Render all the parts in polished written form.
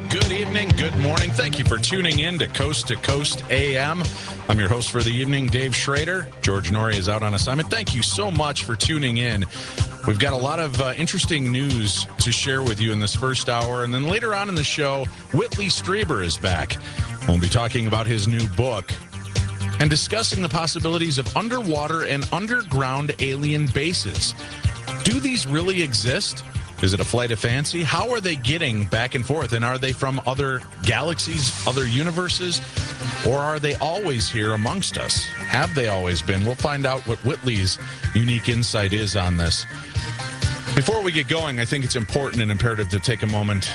Good evening, good morning. Thank you for tuning in to Coast AM. I'm your host for the evening, Dave Schrader. George Norrie is out on assignment. Thank you so much for tuning in. We've got a lot of interesting news to share with you in this first hour. And then later on in the show, Whitley Strieber is back. We'll be talking about his new book and discussing the possibilities of underwater and underground alien bases. Do these really exist? Is it a flight of fancy? How are they getting back and forth? And are they from other galaxies, other universes? Or are they always here amongst us? Have they always been? We'll find out what Whitley's unique insight is on this. Before we get going, I think it's important and imperative to take a moment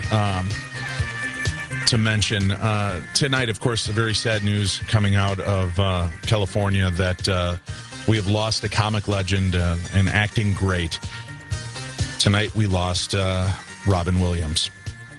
to mention tonight, of course, the very sad news coming out of California that we have lost a comic legend and acting great. Tonight, we lost Robin Williams.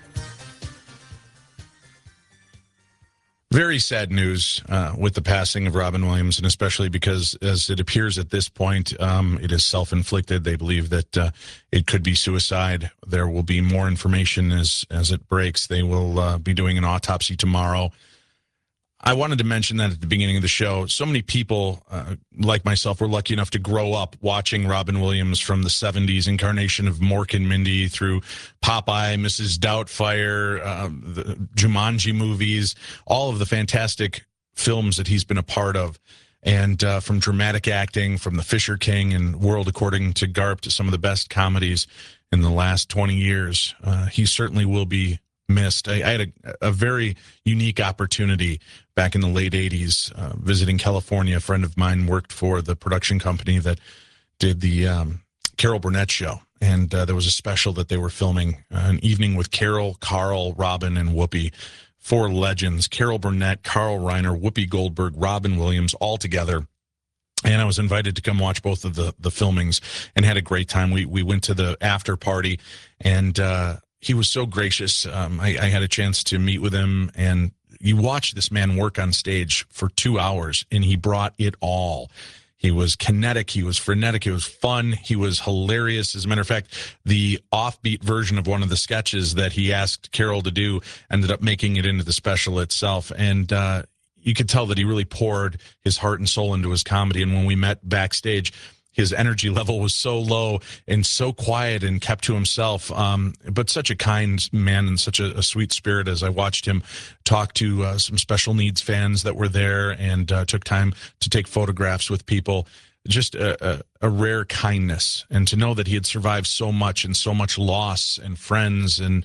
Very sad news with the passing of Robin Williams, and especially because, as it appears at this point, it is self-inflicted. They believe that it could be suicide. There will be more information as it breaks. They will be doing an autopsy tomorrow. I wanted to mention that at the beginning of the show. So many people, like myself, were lucky enough to grow up watching Robin Williams from the 70s, incarnation of Mork and Mindy, through Popeye, Mrs. Doubtfire, the Jumanji movies, all of the fantastic films that he's been a part of. And from dramatic acting, from The Fisher King and World According to Garp to some of the best comedies in the last 20 years. He certainly will be missed. I had a very unique opportunity back in the late 80s visiting California. A friend of mine worked for the production company that did the Carol Burnett show. And there was a special that they were filming, an evening with Carol, Carl, Robin, and Whoopi. Four legends: Carol Burnett, Carl Reiner, Whoopi Goldberg, Robin Williams, all together. And I was invited to come watch both of the filmings and had a great time. We went to the after party, and he was so gracious. I had a chance to meet with him, and you watch this man work on stage for 2 hours, and he brought it all. He was kinetic, he was frenetic, he was fun, he was hilarious. As a matter of fact, the offbeat version of one of the sketches that he asked Carol to do ended up making it into the special itself. And you could tell that he really poured his heart and soul into his comedy. And when we met backstage, his energy level was so low and so quiet and kept to himself, but such a kind man and such a sweet spirit. As I watched him talk to some special needs fans that were there and took time to take photographs with people, just a rare kindness. And to know that he had survived so much and so much loss and friends and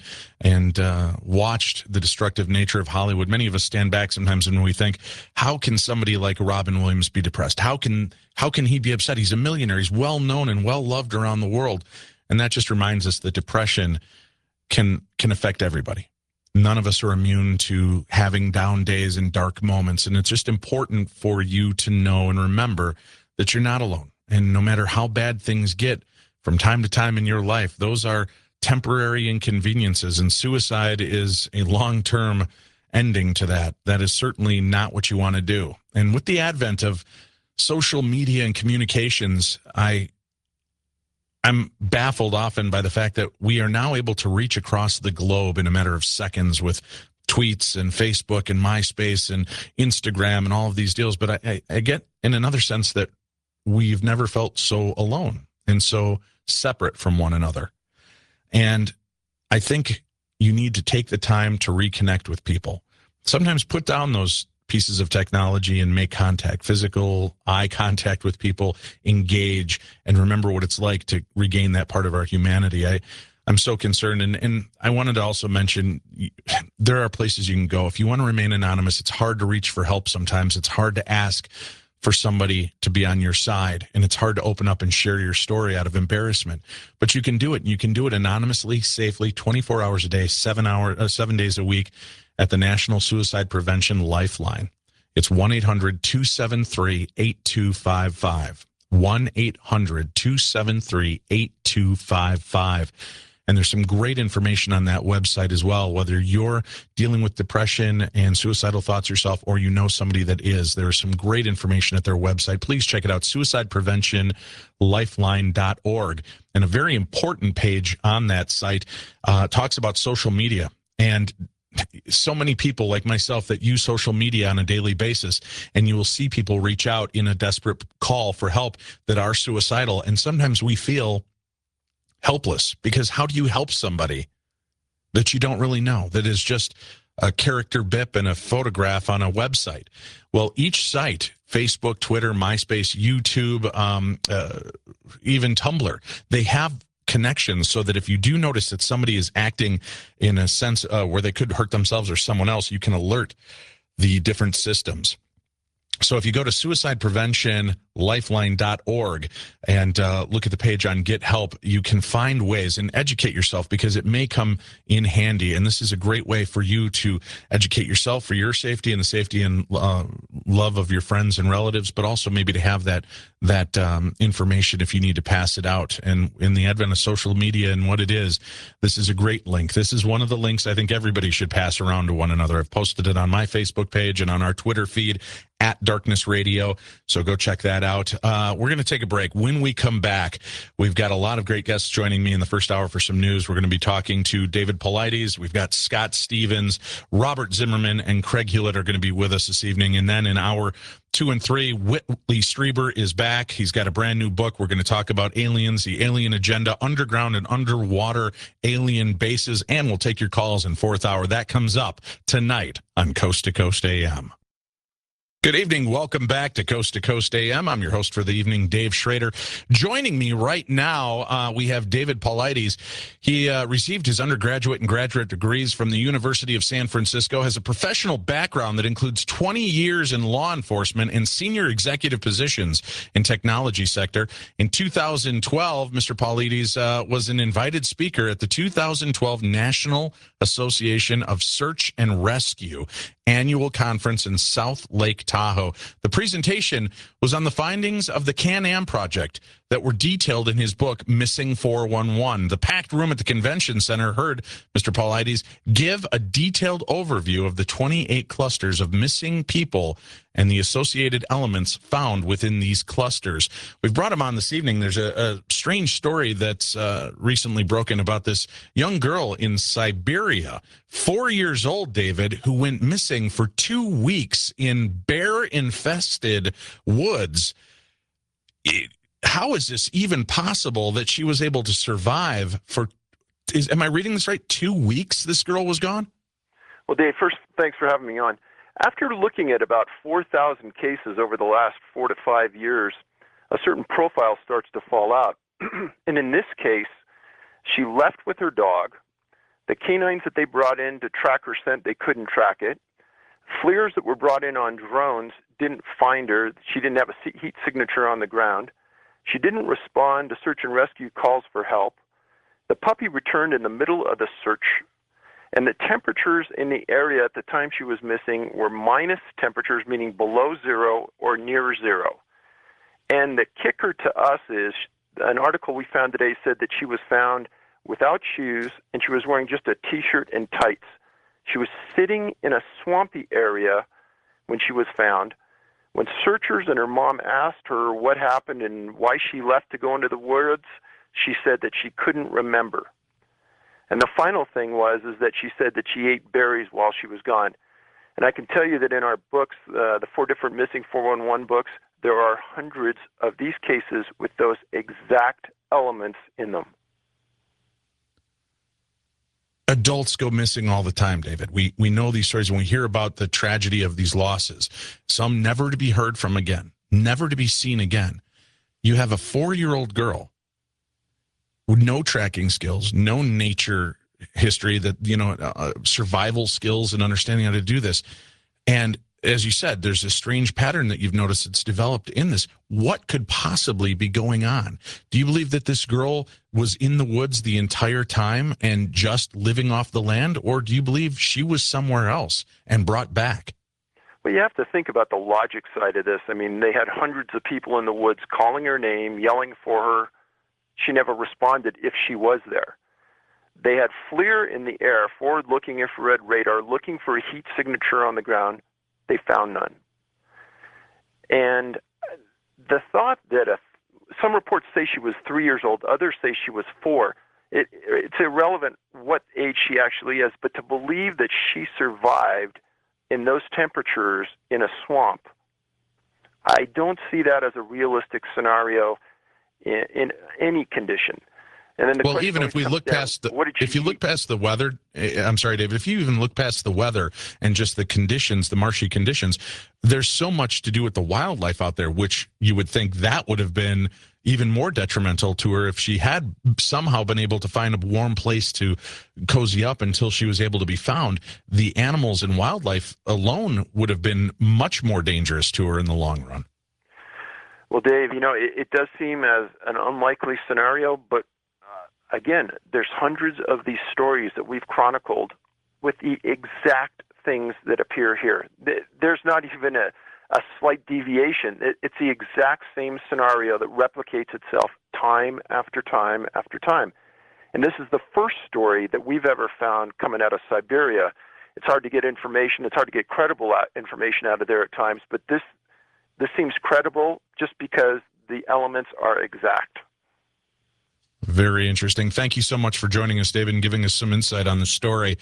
watched the destructive nature of Hollywood. Many of us stand back sometimes and we think, how can somebody like Robin Williams be depressed? How can he be upset? He's a millionaire. He's well known and well loved around the world. And that just reminds us that depression can affect everybody. None of us are immune to having down days and dark moments. And it's just important for you to know and remember that you're not alone. And no matter how bad things get from time to time in your life, those are temporary inconveniences, and suicide is a long-term ending to that. That is certainly not what you want to do. And with the advent of social media and communications, I'm baffled often by the fact that we are now able to reach across the globe in a matter of seconds with tweets and Facebook and MySpace and Instagram and all of these deals. But I get in another sense that we've never felt so alone and so separate from one another. And I think you need to take the time to reconnect with people. Sometimes put down those pieces of technology and make contact, physical eye contact with people, engage, and remember what it's like to regain that part of our humanity. I'm so concerned. And I wanted to also mention, there are places you can go. If you want to remain anonymous, it's hard to reach for help sometimes. It's hard to ask for somebody to be on your side, and it's hard to open up and share your story out of embarrassment. But you can do it, and you can do it anonymously, safely, 24 hours a day, 7 days a week at the National Suicide Prevention Lifeline. It's 1-800-273-8255. 1-800-273-8255. And there's some great information on that website as well, whether you're dealing with depression and suicidal thoughts yourself or you know somebody that is. There's some great information at their website. Please check it out, suicidepreventionlifeline.org. And a very important page on that site talks about social media. And so many people like myself that use social media on a daily basis, and you will see people reach out in a desperate call for help that are suicidal. And sometimes we feel helpless, because how do you help somebody that you don't really know, that is just a character bip and a photograph on a website? Well, each site, Facebook, Twitter, MySpace, YouTube, even Tumblr, they have connections so that if you do notice that somebody is acting in a sense where they could hurt themselves or someone else, you can alert the different systems. So if you go to suicidepreventionlifeline.org and look at the page on Get Help, you can find ways and educate yourself, because it may come in handy. And this is a great way for you to educate yourself for your safety and the safety and love of your friends and relatives, but also maybe to have that information if you need to pass it out. And in the advent of social media and what it is, this is a great link. This is one of the links I think everybody should pass around to one another. I've posted it on my Facebook page and on our Twitter feed at Darkness Radio. So go check that out. We're going to take a break. When we come back, we've got a lot of great guests joining me in the first hour for some news. We're going to be talking to David Paulides. We've got Scott Stevens, Robert Zimmerman, and Craig Hewlett are going to be with us this evening. And then in hour 2 and 3, Whitley Strieber is back. He's got a brand new book. We're going to talk about aliens, the alien agenda, underground and underwater alien bases, and we'll take your calls in fourth hour. That comes up tonight on Coast to Coast AM. Good evening. Welcome back to Coast AM. I'm your host for the evening, Dave Schrader. Joining me right now, we have David Paulides. He received his undergraduate and graduate degrees from the University of San Francisco, has a professional background that includes 20 years in law enforcement and senior executive positions in technology sector. In 2012, Mr. Paulides was an invited speaker at the 2012 National Association of Search and Rescue annual conference in South Lake Tahoe. The presentation was on the findings of the Can-Am project that were detailed in his book, Missing 411. The packed room at the convention center heard Mr. Paulides give a detailed overview of the 28 clusters of missing people and the associated elements found within these clusters. We've brought him on this evening. There's a strange story that's recently broken about this young girl in Siberia, 4 years old, David, who went missing for 2 weeks in bear-infested woods. How is this even possible that she was able to survive for, am I reading this right, 2 weeks this girl was gone? Well, Dave, first, thanks for having me on. After looking at about 4,000 cases over the last 4 to 5 years, a certain profile starts to fall out. And in this case, she left with her dog. The canines that they brought in to track her scent, they couldn't track it. FLIRs that were brought in on drones didn't find her. She didn't have a heat signature on the ground. She didn't respond to search and rescue calls for help. The puppy returned in the middle of the search, and the temperatures in the area at the time she was missing were minus temperatures, meaning below zero or near zero. And the kicker to us is an article we found today said that she was found without shoes, and she was wearing just a T-shirt and tights. She was sitting in a swampy area when she was found. When searchers and her mom asked her what happened and why she left to go into the woods, she said that she couldn't remember. And the final thing is that she said that she ate berries while she was gone. And I can tell you that in our books, the 4 different Missing 411 books, there are hundreds of these cases with those exact elements in them. Adults go missing all the time, David. We know these stories, and we hear about the tragedy of these losses. Some never to be heard from again, never to be seen again. You have a 4-year-old girl with no tracking skills, no nature history, that survival skills and understanding how to do this. And as you said, there's a strange pattern that you've noticed that's developed in this. What could possibly be going on? Do you believe that this girl was in the woods the entire time and just living off the land, or do you believe she was somewhere else and brought back? Well, you have to think about the logic side of this. I mean, they had hundreds of people in the woods calling her name, yelling for her. She never responded if she was there. They had FLIR in the air, forward-looking infrared radar, looking for a heat signature on the ground. They found none. And the thought that some reports say she was 3 years old, others say she was 4. it's irrelevant what age she actually is, but to believe that she survived in those temperatures in a swamp, I don't see that as a realistic scenario in any condition. And then well, even if we look past look past the weather, I'm sorry, David, if you even look past the weather and just the conditions, the marshy conditions, there's so much to do with the wildlife out there, which you would think that would have been even more detrimental to her if she had somehow been able to find a warm place to cozy up until she was able to be found. The animals and wildlife alone would have been much more dangerous to her in the long run. Well, Dave, it does seem as an unlikely scenario, but again, there's hundreds of these stories that we've chronicled with the exact things that appear here. There's not even a slight deviation. It's the exact same scenario that replicates itself time after time after time. And this is the first story that we've ever found coming out of Siberia. It's hard to get information. It's hard to get credible information out of there at times, but this seems credible just because the elements are exact. Very interesting. Thank you so much for joining us, David, and giving us some insight on the story.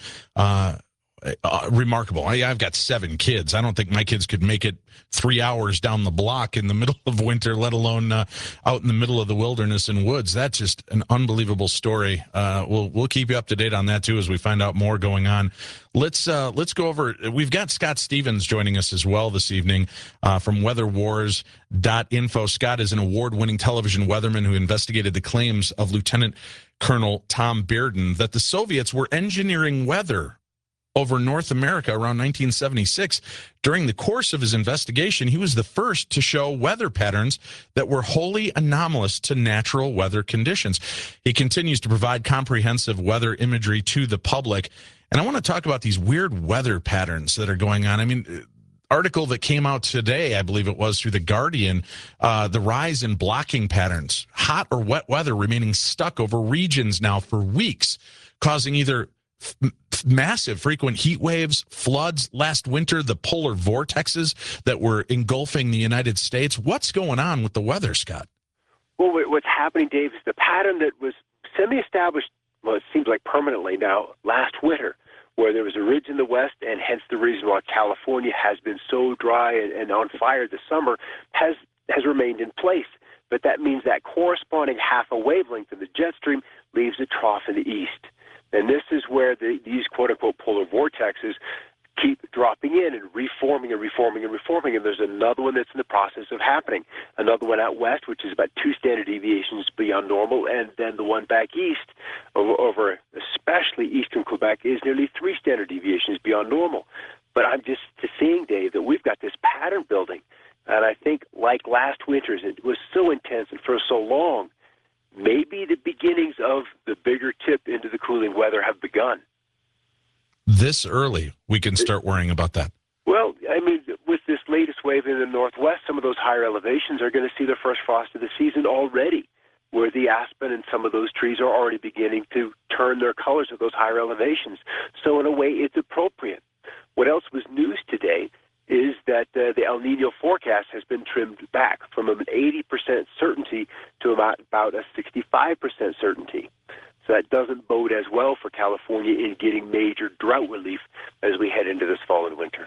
Remarkable. I've got 7 kids. I don't think my kids could make it 3 hours down the block in the middle of winter, let alone out in the middle of the wilderness and woods. That's just an unbelievable story. We'll keep you up to date on that too as we find out more going on. Let's go over. We've got Scott Stevens joining us as well this evening from weatherwars.info. Scott is an award-winning television weatherman who investigated the claims of Lieutenant Colonel Tom Bearden that the Soviets were engineering weather over North America around 1976. During the course of his investigation, he was the first to show weather patterns that were wholly anomalous to natural weather conditions. He continues to provide comprehensive weather imagery to the public. And I want to talk about these weird weather patterns that are going on. I mean, article that came out today, I believe it was, through The Guardian, the rise in blocking patterns, hot or wet weather remaining stuck over regions now for weeks, causing either massive frequent heat waves, floods last winter, the polar vortexes that were engulfing the United States. What's going on with the weather, Scott? Well, what's happening, Dave, is the pattern that was semi-established, well, it seems like permanently now, last winter, where there was a ridge in the west, and hence the reason why California has been so dry and on fire this summer has remained in place. But that means that corresponding half a wavelength of the jet stream leaves a trough in the east. And this is where these quote-unquote polar vortexes keep dropping in and reforming and reforming and reforming. And there's another one that's in the process of happening. Another one out west, which is about 2 standard deviations beyond normal. And then the one back east, over especially eastern Quebec, is nearly 3 standard deviations beyond normal. But I'm just seeing, Dave, that we've got this pattern building. And I think, like last winter's, it was so intense and for so long, maybe the beginnings of the bigger tip into the cooling weather have begun. This early, we can start worrying about that. Well, I mean, with this latest wave in the northwest, some of those higher elevations are going to see the first frost of the season already, where the aspen and some of those trees are already beginning to turn their colors at those higher elevations. So in a way, it's appropriate. What else was news today is that the El Nino forecast has been trimmed back from an 80% certainty to about a 65% certainty. So that doesn't bode as well for California in getting major drought relief as we head into this fall and winter.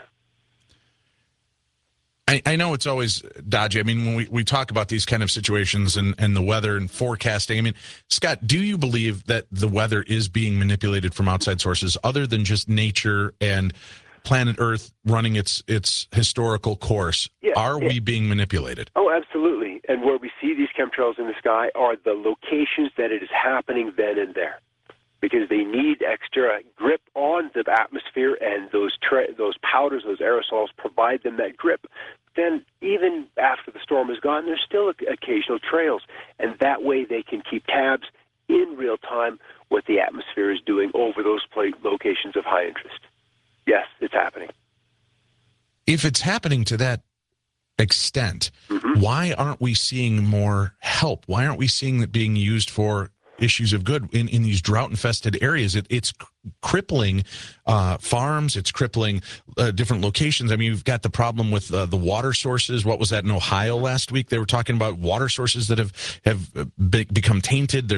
I know it's always dodgy. I mean, when we talk about these kind of situations and the weather and forecasting, I mean, Scott, do you believe that the weather is being manipulated from outside sources other than just nature and planet Earth running its historical course? Are we being manipulated? Oh, absolutely. And where we see these chemtrails in the sky are the locations that it is happening then and there, because they need extra grip on the atmosphere, and those powders, those aerosols, provide them that grip. Then even after the storm is gone, there's still occasional trails, and that way they can keep tabs in real time what the atmosphere is doing over those locations of high interest. Yes, it's happening. If it's happening to that extent, why aren't we seeing more help? Why aren't we seeing it being used for issues of good in these drought-infested areas? It's crippling farms. It's crippling different locations. I mean, you've got the problem with the water sources. What was that in Ohio last week? They were talking about water sources that have become tainted. There's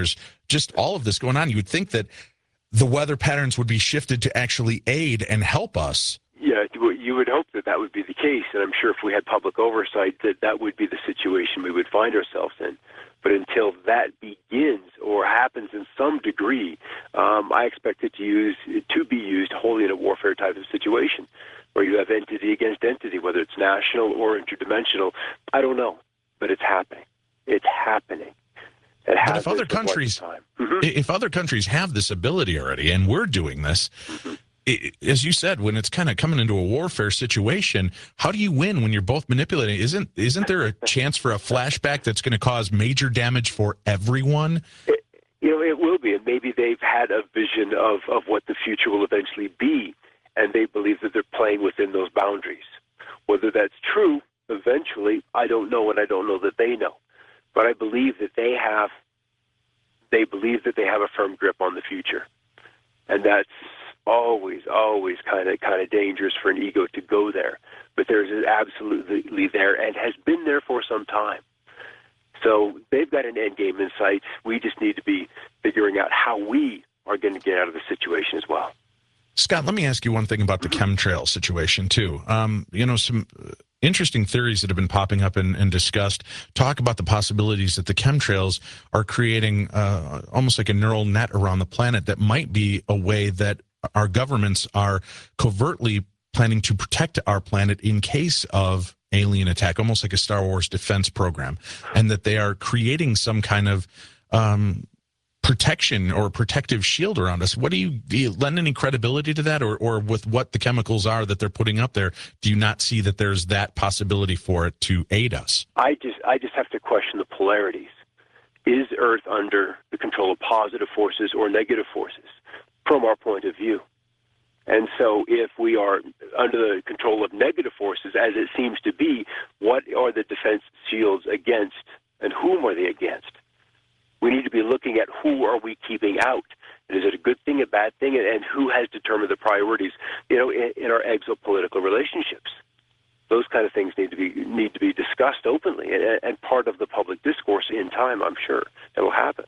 just all of this going on, you would think that the weather patterns would be shifted to actually aid and help us. Yeah, you would hope that that would be the case, and I'm sure if we had public oversight that would be the situation we would find ourselves in. But until that begins or happens in some degree, I expect it to be used wholly in a warfare type of situation, where you have entity against entity, whether it's national or interdimensional. I don't know, but it's happening. It's happening. But if other countries, if other countries have this ability already, and we're doing this, as you said, when it's kind of coming into a warfare situation, how do you win when you're both manipulating? Isn't there a chance for a flashback that's going to cause major damage for everyone? It will be, and maybe they've had a vision of what the future will eventually be, and they believe that they're playing within those boundaries. Whether that's true eventually, I don't know, and I don't know that they know. But I believe that they believe that they have a firm grip on the future, and that's always kind of dangerous for an ego to go there. But there's absolutely there, and has been there for some time. So they've got an end game in sight. We just need to be figuring out how we are going to get out of the situation as well. Scott, let me ask you one thing about the chemtrail situation, too. Some interesting theories that have been popping up and discussed talk about the possibilities that the chemtrails are creating almost like a neural net around the planet that might be a way that our governments are covertly planning to protect our planet in case of alien attack, almost like a Star Wars defense program, and that they are creating some kind of protection or protective shield around us. Do you lend any credibility to that, or with what the chemicals are that they're putting up there, do you not see that there's that possibility for it to aid us? I just have to question the polarities. Is Earth under the control of positive forces or negative forces from our point of view? And so if we are under the control of negative forces, as it seems to be, what are the defense shields against, and whom are they against? We need to be looking at who are we keeping out. Is it a good thing, a bad thing, and who has determined the priorities, in our exopolitical relationships? Those kind of things need to be discussed openly and part of the public discourse in time. I'm sure it will happen.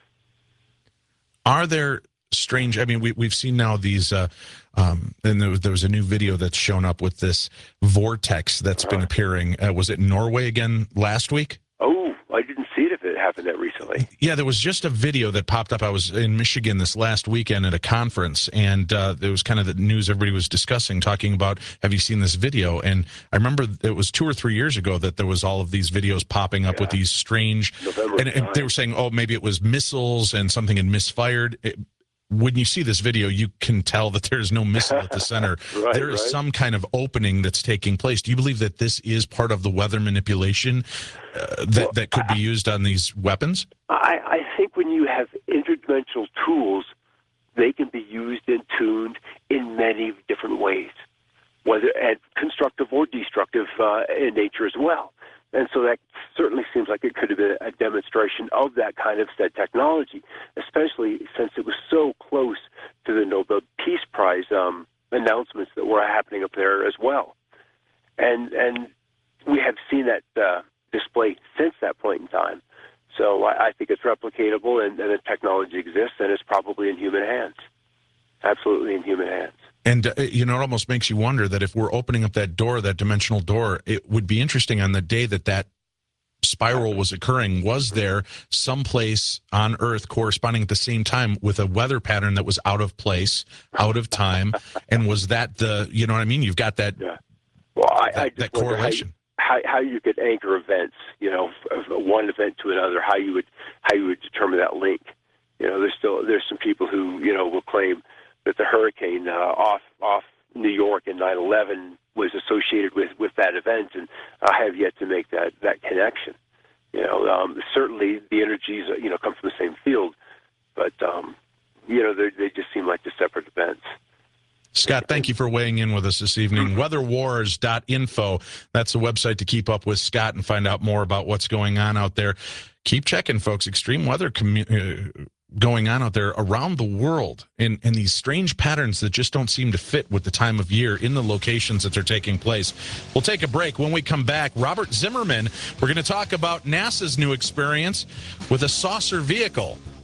Are there strange? I mean, we've seen now these, and there was a new video that's shown up with this vortex that's been appearing. Was it Norway again last week? Oh, I didn't see it if it happened that recently. Yeah, there was just a video that popped up. I was in Michigan this last weekend at a conference, and there was kind of the news everybody was discussing, talking about, have you seen this video? And I remember it was 2 or 3 years ago that there was all of these videos popping up with these strange, and they were saying, oh, maybe it was missiles and something had misfired. When you see this video, you can tell that there's no missile at the center. There is some kind of opening that's taking place. Do you believe that this is part of the weather manipulation that could be used on these weapons? I think when you have interdimensional tools, they can be used and tuned in many different ways, whether constructive or destructive in nature as well. And so that certainly seems like it could have been a demonstration of that kind of said technology, especially since it was so close to the Nobel Peace Prize announcements that were happening up there as well. And we have seen that display since that point in time. So I think it's replicatable, and the technology exists, and it's probably in human hands. Absolutely in human hands. And, it almost makes you wonder that if we're opening up that door, that dimensional door, it would be interesting on the day that spiral was occurring, was there someplace on Earth corresponding at the same time with a weather pattern that was out of place, out of time, and was that you know what I mean? You've got that, well, that correlation. How you could anchor events, one event to another, how you would determine that link. There's some people who, will claim that the hurricane off New York in 9/11 was associated with that event, and I have yet to make that connection. Certainly the energies come from the same field, but they just seem like the separate events. Scott, thank you for weighing in with us this evening. Weatherwars.info. That's the website to keep up with Scott and find out more about what's going on out there. Keep checking, folks. Extreme weather going on out there around the world in these strange patterns that just don't seem to fit with the time of year in the locations that they're taking place. We'll take a break. When we come back, Robert Zimmerman, we're going to talk about NASA's new experience with a saucer vehicle.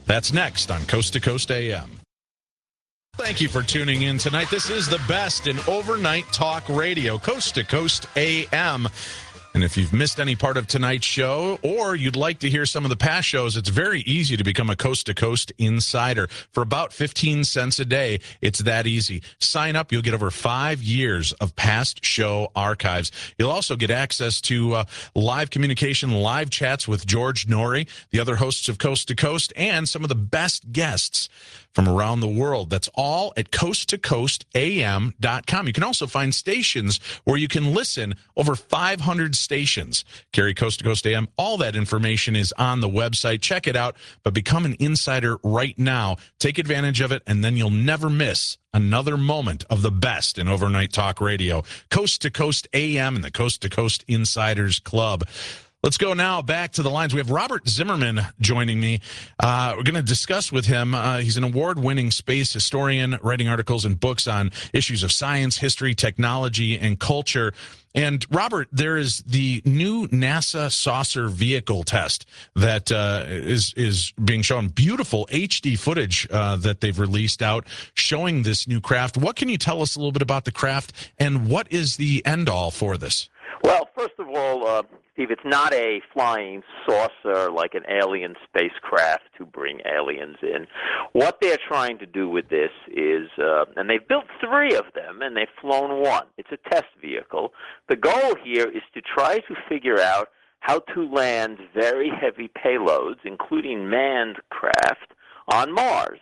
That's next on Coast to Coast AM. Thank you for tuning in tonight. This is the best in overnight talk radio, Coast to Coast AM. And if you've missed any part of tonight's show or you'd like to hear some of the past shows, it's very easy to become a Coast to Coast insider. For about 15 cents a day, it's that easy. Sign up. You'll get over 5 years of past show archives. You'll also get access to live communication, live chats with George Norrie, the other hosts of Coast to Coast, and some of the best guests from around the world. That's all at coasttocoastam.com. You can also find stations where you can listen, over 500 stations carry Coast to Coast AM. All that information is on the website. Check it out, but become an insider right now. Take advantage of it, and then you'll never miss another moment of the best in overnight talk radio. Coast to Coast AM and the Coast to Coast Insiders Club. Let's go now back to the lines. We have Robert Zimmerman joining me. We're going to discuss with him. He's an award-winning space historian, writing articles and books on issues of science, history, technology, and culture. And Robert, there is the new NASA saucer vehicle test that is being shown. Beautiful HD footage that they've released out showing this new craft. What can you tell us a little bit about the craft, and what is the end-all for this? Well, first of all, Steve, it's not a flying saucer like an alien spacecraft to bring aliens in. What they're trying to do with this is, and they've built 3 of them, and they've flown 1. It's a test vehicle. The goal here is to try to figure out how to land very heavy payloads, including manned craft, on Mars.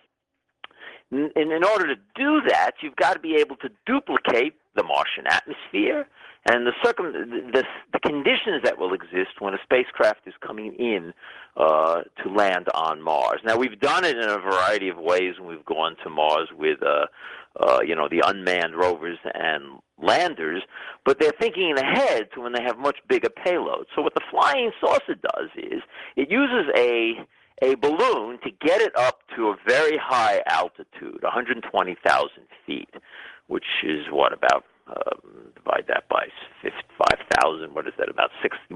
In order to do that, you've got to be able to duplicate the Martian atmosphere and the conditions that will exist when a spacecraft is coming in to land on Mars. Now, we've done it in a variety of ways when we've gone to Mars with, the unmanned rovers and landers, but they're thinking ahead to when they have much bigger payloads. So what the flying saucer does is it uses a balloon to get it up to a very high altitude, 120,000 feet, which is what, about, divide that by 5,000, what is that, about 7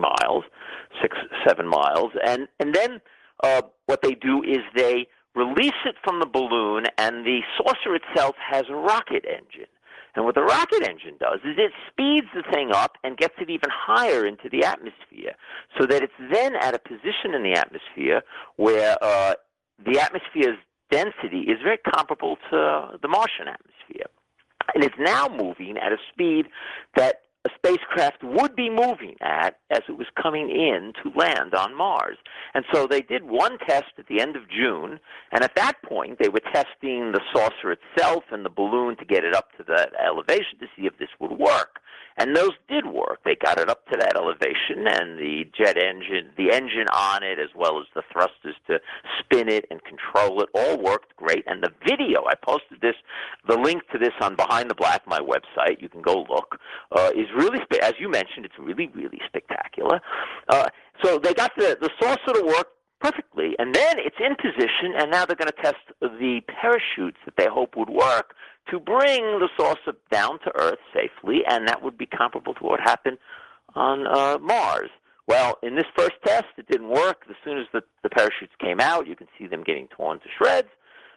miles. And then what they do is they release it from the balloon, and the saucer itself has a rocket engine. And what the rocket engine does is it speeds the thing up and gets it even higher into the atmosphere, so that it's then at a position in the atmosphere where the atmosphere's density is very comparable to the Martian atmosphere. And it's now moving at a speed that a spacecraft would be moving at as it was coming in to land on Mars. And so they did 1 test at the end of June, and at that point they were testing the saucer itself and the balloon to get it up to that elevation to see if this would work. And those did work. They got it up to that elevation, and the engine on it, as well as the thrusters to spin it and control it, all worked great. And the video, I posted the link to this on Behind the Black, my website. You can go look. Is really, as you mentioned, it's really, really spectacular. So they got the saucer to work perfectly, and then it's in position, and now they're going to test the parachutes that they hope would work to bring the saucer down to Earth safely, and that would be comparable to what happened on Mars. Well, in this first test, it didn't work. As soon as the parachutes came out, you can see them getting torn to shreds,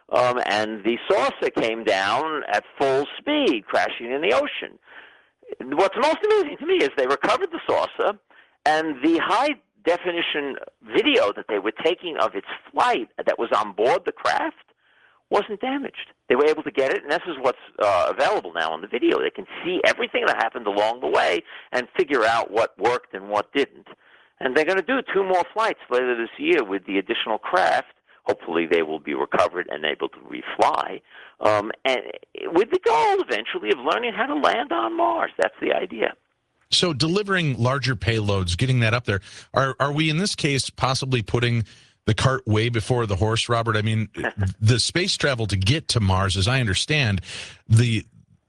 and the saucer came down at full speed, crashing in the ocean. What's most amazing to me is they recovered the saucer, and the high-definition video that they were taking of its flight that was on board the craft wasn't damaged. They were able to get it, and this is what's available now on the video. They can see everything that happened along the way and figure out what worked and what didn't. And they're going to do 2 more flights later this year with the additional craft. Hopefully they will be recovered and able to refly, and with the goal eventually of learning how to land on Mars. That's the idea. So delivering larger payloads, getting that up there, are we in this case possibly putting the cart way before the horse, Robert? I mean, the space travel to get to Mars, as I understand, the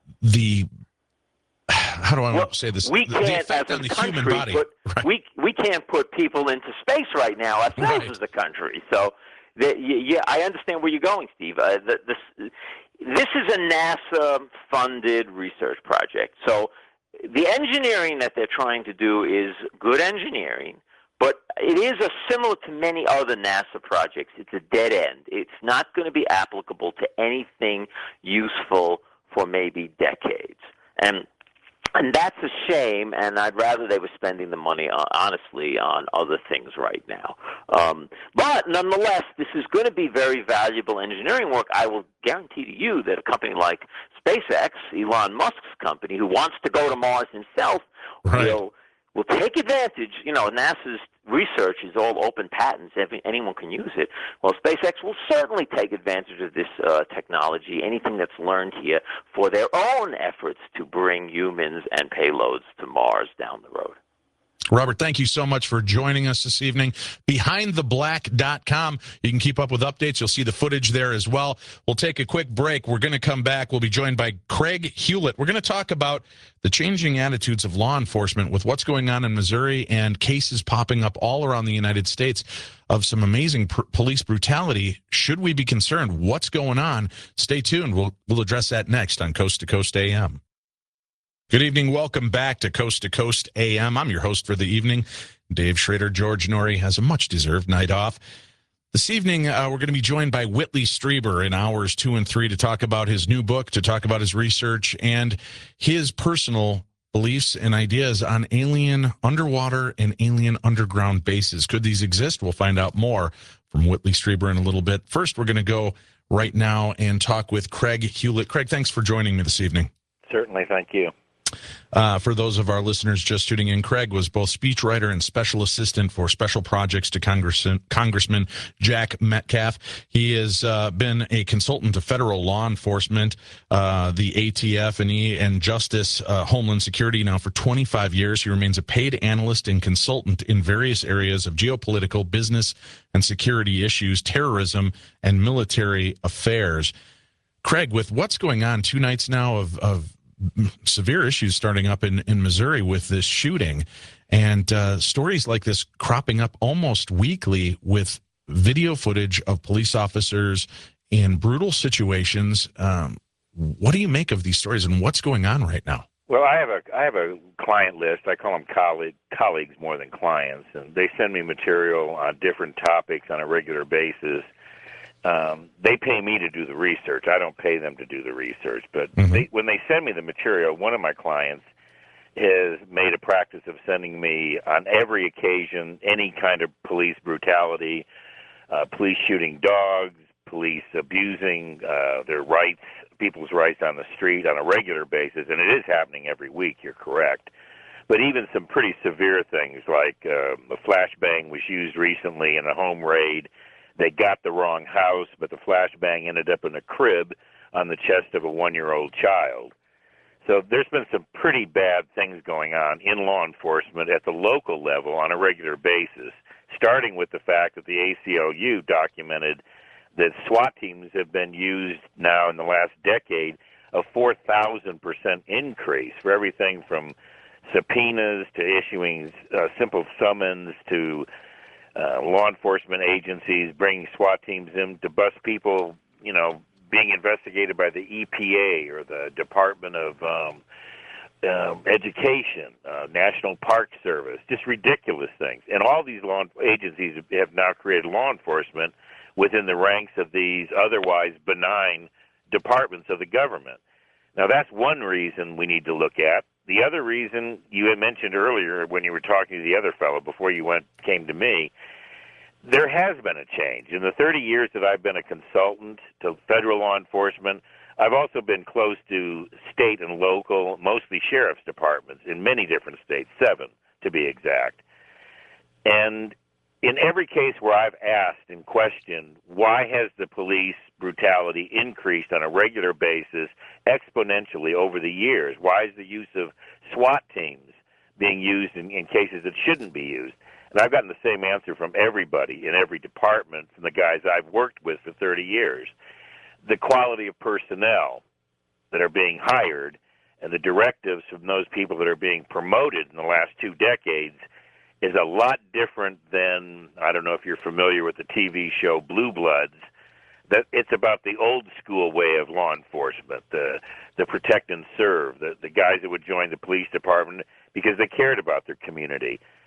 how do I want to say this? We can't, the effect as on a the country, human body. right. we can't put people into space right now ourselves as a country. So, yeah, I understand where you're going, Steve. This is a NASA-funded research project. So the engineering that they're trying to do is good engineering, But it is similar to many other NASA projects. It's a dead end. It's not going to be applicable to anything useful for maybe decades. And that's a shame, and I'd rather they were spending the money, honestly, on other things right now. But nonetheless, this is going to be very valuable engineering work. I will guarantee to you that a company like SpaceX, Elon Musk's company, who wants to go to Mars himself, will take advantage. NASA's research is all open patents. Anyone can use it. Well, SpaceX will certainly take advantage of this technology, anything that's learned here, for their own efforts to bring humans and payloads to Mars down the road. Robert, thank you so much for joining us this evening. BehindTheBlack.com. You can keep up with updates. You'll see the footage there as well. We'll take a quick break. We're going to come back. We'll be joined by Craig Hewlett. We're going to talk about the changing attitudes of law enforcement with what's going on in Missouri and cases popping up all around the United States of some amazing police brutality. Should we be concerned? What's going on? Stay tuned. We'll address that next on Coast to Coast AM. Good evening. Welcome back to Coast AM. I'm your host for the evening, Dave Schrader. George Norrie has a much-deserved night off. This evening, we're going to be joined by Whitley Strieber in hours 2 and 3 to talk about his new book, to talk about his research, and his personal beliefs and ideas on alien underwater and alien underground bases. Could these exist? We'll find out more from Whitley Strieber in a little bit. First, we're going to go right now and talk with Craig Hewlett. Craig, thanks for joining me this evening. Certainly, thank you. For those of our listeners just tuning in, Craig was both speechwriter and special assistant for special projects to Congressman Jack Metcalf. He has been a consultant to federal law enforcement, the ATF and Justice, Homeland Security now for 25 years. He remains a paid analyst and consultant in various areas of geopolitical, business, and security issues, terrorism, and military affairs. Craig, with what's going on 2 nights now of severe issues starting up in Missouri with this shooting, and stories like this cropping up almost weekly with video footage of police officers in brutal situations. What do you make of these stories, and what's going on right now? Well, I have a client list. I call them colleagues more than clients, and they send me material on different topics on a regular basis. They pay me to do the research. I don't pay them to do the research. But when they send me the material, one of my clients has made a practice of sending me on every occasion any kind of police brutality, police shooting dogs, police abusing their rights, people's rights on the street on a regular basis. And it is happening every week, you're correct. But even some pretty severe things like a flashbang was used recently in a home raid. They got the wrong house, but the flashbang ended up in a crib on the chest of a 1-year-old child. So there's been some pretty bad things going on in law enforcement at the local level on a regular basis, starting with the fact that the ACLU documented that SWAT teams have been used now in the last decade, a 4,000% increase for everything from subpoenas to issuing simple summons to law enforcement agencies bringing SWAT teams in to bust people, being investigated by the EPA or the Department of Education, National Park Service, just ridiculous things. And all these law agencies have now created law enforcement within the ranks of these otherwise benign departments of the government. Now, that's one reason we need to look at. The other reason you had mentioned earlier when you were talking to the other fellow before you came to me, there has been a change. In the 30 years that I've been a consultant to federal law enforcement, I've also been close to state and local, mostly sheriff's departments in many different states, 7 to be exact. And in every case where I've asked and questioned, why has the police brutality increased on a regular basis exponentially over the years? Why is the use of SWAT teams being used in cases that shouldn't be used? And I've gotten the same answer from everybody in every department, from the guys I've worked with for 30 years. The quality of personnel that are being hired and the directives from those people that are being promoted in the last 2 decades is a lot different than, I don't know if you're familiar with the TV show Blue Bloods, that it's about the old school way of law enforcement, the protect and serve, the guys that would join the police department because they cared about their community.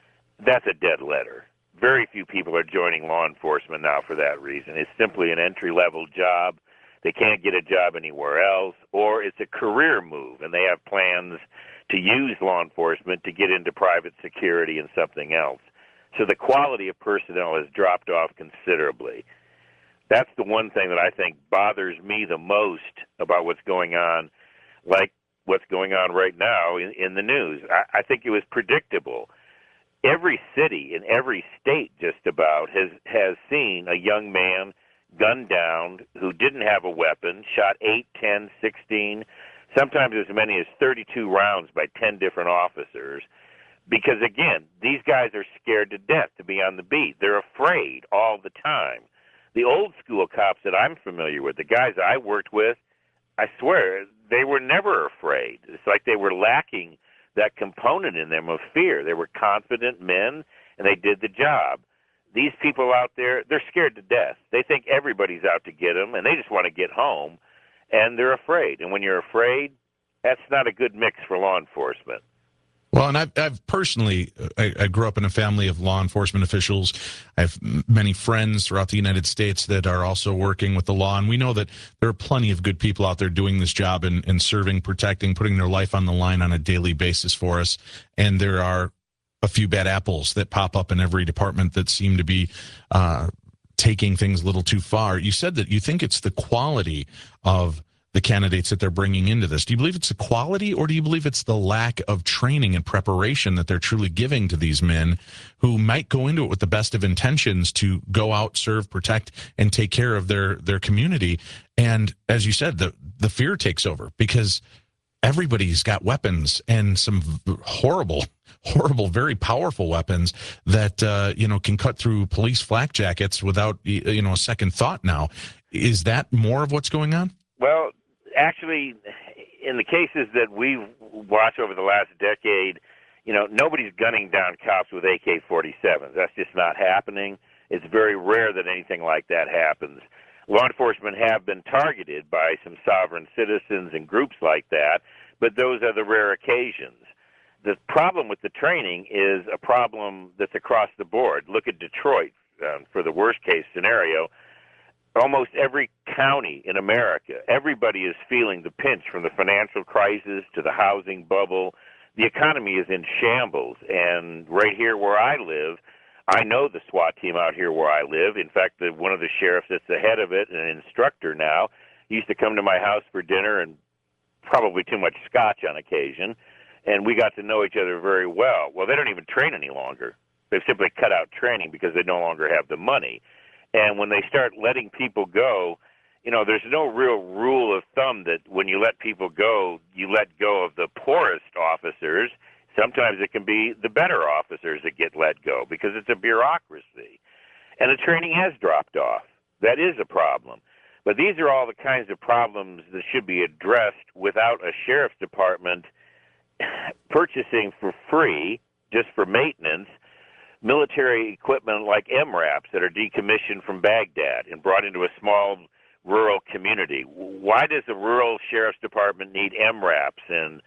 That's a dead letter. Very few people are joining law enforcement now for that reason. It's simply an entry-level job. They can't get a job anywhere else, or it's a career move, and they have plans to use law enforcement to get into private security and something else. So the quality of personnel has dropped off considerably. That's the one thing that I think bothers me the most about what's going on, like what's going on right now in the news. I think it was predictable. Every city in every state just about has seen a young man gunned down who didn't have a weapon, shot 8, 10, 16, sometimes as many as 32 rounds by 10 different officers. Because, again, these guys are scared to death to be on the beat. They're afraid all the time. The old school cops that I'm familiar with, the guys I worked with, I swear, they were never afraid. It's like they were lacking that component in them of fear. They were confident men, and they did the job. These people out there, they're scared to death. They think everybody's out to get them, and they just want to get home, and they're afraid. And when you're afraid, that's not a good mix for law enforcement. Well, and I've personally, I grew up in a family of law enforcement officials. I have many friends throughout the United States that are also working with the law, and we know that there are plenty of good people out there doing this job and serving, protecting, putting their life on the line on a daily basis for us. And there are a few bad apples that pop up in every department that seem to be taking things a little too far. You said that you think it's the quality of the candidates that they're bringing into this. Do you believe it's the quality, or do you believe it's the lack of training and preparation that they're truly giving to these men who might go into it with the best of intentions to go out, serve, protect, and take care of their community? And as you said, the fear takes over because everybody's got weapons, and some horrible, very powerful weapons that can cut through police flak jackets without a second thought. Now, is that more of what's going on? Well, actually, in the cases that we've watched over the last decade, nobody's gunning down cops with AK-47s. That's just not happening. It's very rare that anything like that happens. Law enforcement have been targeted by some sovereign citizens and groups like that, but those are the rare occasions. The problem with the training is a problem that's across the board. Look at Detroit for the worst case scenario. Almost every county in America, everybody is feeling the pinch, from the financial crisis to the housing bubble. The economy is in shambles. And right here where I live, I know the SWAT team out here where I live. In fact, one of the sheriffs that's the head of it, an instructor now, used to come to my house for dinner and probably too much scotch on occasion. And we got to know each other very well. Well, they don't even train any longer. They've simply cut out training because they no longer have the money. And when they start letting people go, there's no real rule of thumb that when you let people go, you let go of the poorest officers. Sometimes it can be the better officers that get let go because it's a bureaucracy. And the training has dropped off. That is a problem. But these are all the kinds of problems that should be addressed without a sheriff's department purchasing for free, just for maintenance, military equipment like MRAPs that are decommissioned from Baghdad and brought into a small rural community. Why does a rural sheriff's department need MRAPs and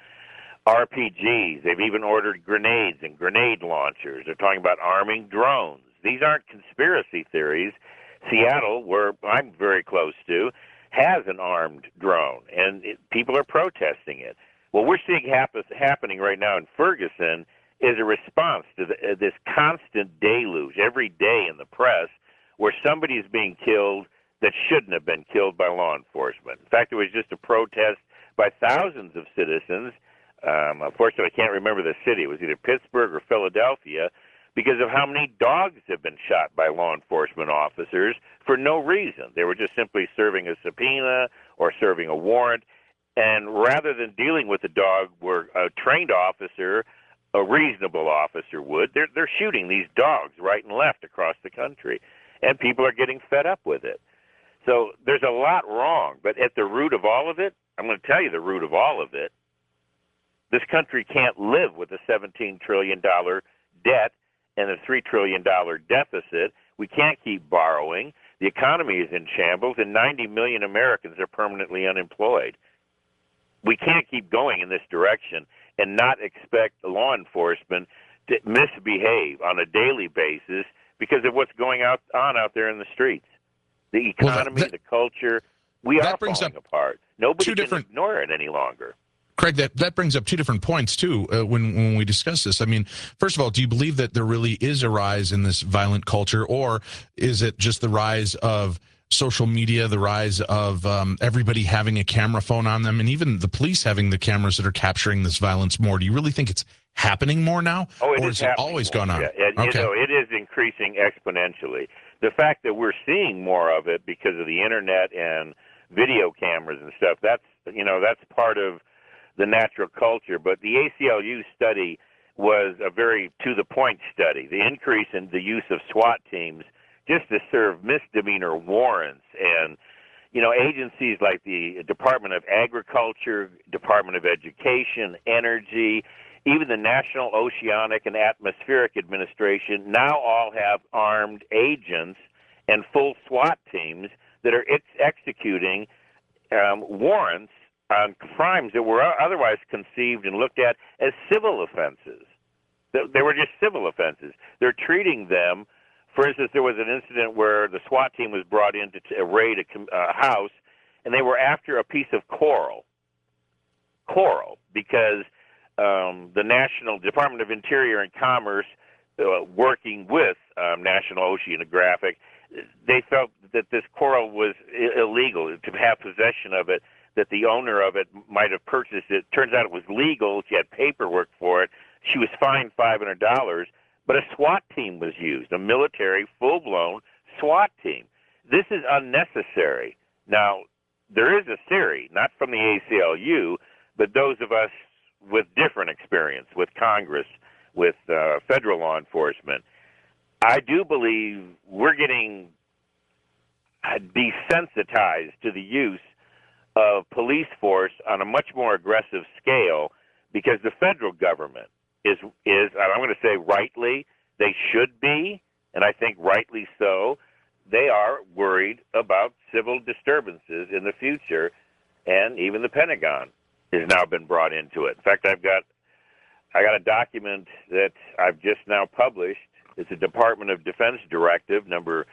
RPGs? They've even ordered grenades and grenade launchers. They're talking about arming drones. These aren't conspiracy theories. Seattle, where I'm very close to, has an armed drone, and people are protesting it. What we're seeing happening right now in Ferguson is a response to this constant deluge every day in the press where somebody is being killed that shouldn't have been killed by law enforcement. In fact, it was just a protest by thousands of citizens. Unfortunately, I can't remember the city. It was either Pittsburgh or Philadelphia, because of how many dogs have been shot by law enforcement officers for no reason. They were just simply serving a subpoena or serving a warrant. And rather than dealing with the dog where a trained officer, a reasonable officer would, they're shooting these dogs right and left across the country. And people are getting fed up with it. So there's a lot wrong. But at the root of all of it, I'm going to tell you the root of all of it, this country can't live with a $17 trillion debt and a $3 trillion deficit. We can't keep borrowing. The economy is in shambles, and 90 million Americans are permanently unemployed. We can't keep going in this direction and not expect law enforcement misbehave on a daily basis because of what's going on out there in the streets. The economy, the culture, we are falling apart. Nobody can ignore it any longer. Craig, that brings up two different points, too, when we discuss this. I mean, first of all, do you believe that there really is a rise in this violent culture, or is it just the rise of social media, the rise of everybody having a camera phone on them, and even the police having the cameras that are capturing this violence more? Do you really think it's happening more now, or has it always gone on? Yeah. Okay. It is increasing exponentially. The fact that we're seeing more of it because of the internet and video cameras and stuff, that's part of the natural culture. But the ACLU study was a very to-the-point study. The increase in the use of SWAT teams just to serve misdemeanor warrants, and agencies like the Department of Agriculture, Department of Education, Energy, even the National Oceanic and Atmospheric Administration now all have armed agents and full SWAT teams that are executing warrants on crimes that were otherwise conceived and looked at as civil offenses. They were just civil offenses. They're treating them. For instance, there was an incident where the SWAT team was brought in to raid a house, and they were after a piece of coral, because the National Department of Interior and Commerce, working with National Oceanographic, they felt that this coral was illegal to have possession of it, that the owner of it might have purchased it. Turns out it was legal. She had paperwork for it. She was fined $500. But a SWAT team was used, a military, full-blown SWAT team. This is unnecessary. Now, there is a theory, not from the ACLU, but those of us with different experience, with Congress, with federal law enforcement. I do believe we're getting desensitized to the use of police force on a much more aggressive scale because the federal government is I'm going to say rightly, they should be, and I think rightly so, they are worried about civil disturbances in the future, and even the Pentagon has now been brought into it. In fact, I got a document that I've just now published. It's a Department of Defense Directive, number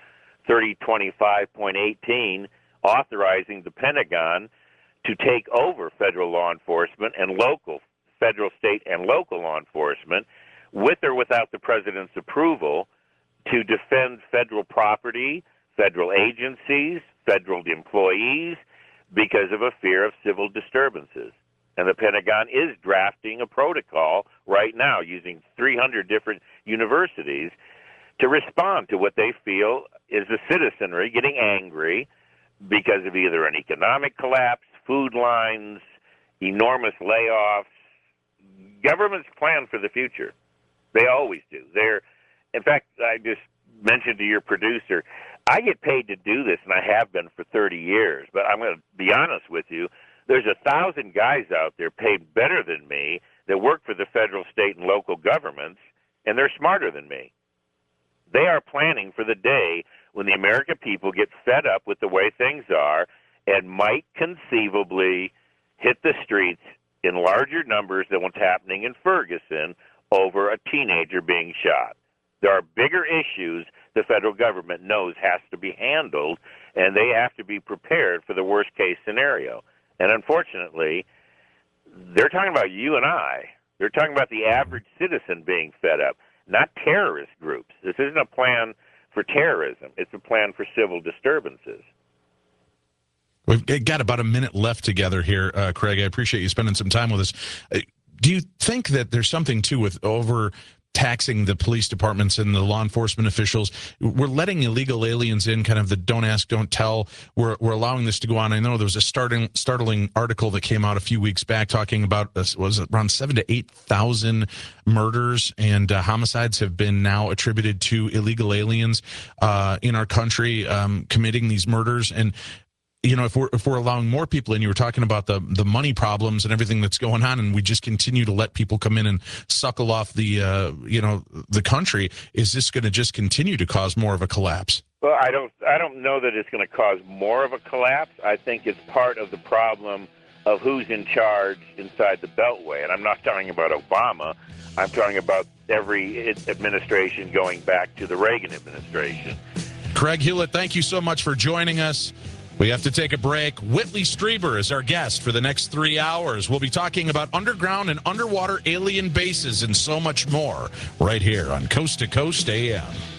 3025.18, authorizing the Pentagon to take over federal law enforcement and federal, state, and local law enforcement, with or without the president's approval, to defend federal property, federal agencies, federal employees, because of a fear of civil disturbances. And the Pentagon is drafting a protocol right now using 300 different universities to respond to what they feel is the citizenry getting angry because of either an economic collapse, food lines, enormous layoffs. Governments plan for the future. They always do. In fact, I just mentioned to your producer, I get paid to do this, and I have been for 30 years. But I'm going to be honest with you. There's 1,000 guys out there paid better than me that work for the federal, state, and local governments, and they're smarter than me. They are planning for the day when the American people get fed up with the way things are and might conceivably hit the streets in larger numbers than what's happening in Ferguson over a teenager being shot. There are bigger issues the federal government knows has to be handled, and they have to be prepared for the worst-case scenario. And unfortunately, they're talking about you and I. They're talking about the average citizen being fed up, not terrorist groups. This isn't a plan for terrorism. It's a plan for civil disturbances. We've got about a minute left together here, Craig. I appreciate you spending some time with us. Do you think that there's something, too, with overtaxing the police departments and the law enforcement officials? We're letting illegal aliens in, kind of the don't ask, don't tell. We're allowing this to go on. I know there was a startling article that came out a few weeks back talking about, was it around 7,000 to 8,000 murders and homicides have been now attributed to illegal aliens in our country committing these murders. And you know, if we're allowing more people in, you were talking about the money problems and everything that's going on, and we just continue to let people come in and suckle off the the country, is this going to just continue to cause more of a collapse? Well, I don't know that it's going to cause more of a collapse. I think it's part of the problem of who's in charge inside the Beltway. And I'm not talking about Obama. I'm talking about every administration going back to the Reagan administration. Craig Hewlett, thank you so much for joining us. We have to take a break. Whitley Strieber is our guest for the next 3 hours. We'll be talking about underground and underwater alien bases and so much more right here on Coast to Coast AM.